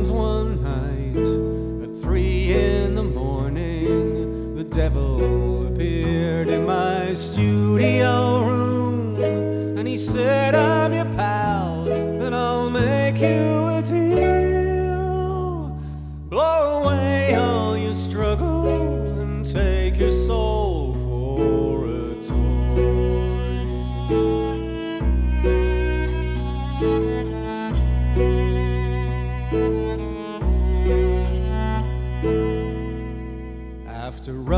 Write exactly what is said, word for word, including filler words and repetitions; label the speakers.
Speaker 1: happened one night at three in the morning. The devil appeared in my studio room, and he said, I'm your pal, and I'll make you a deal. Blow away all your struggle and take your soul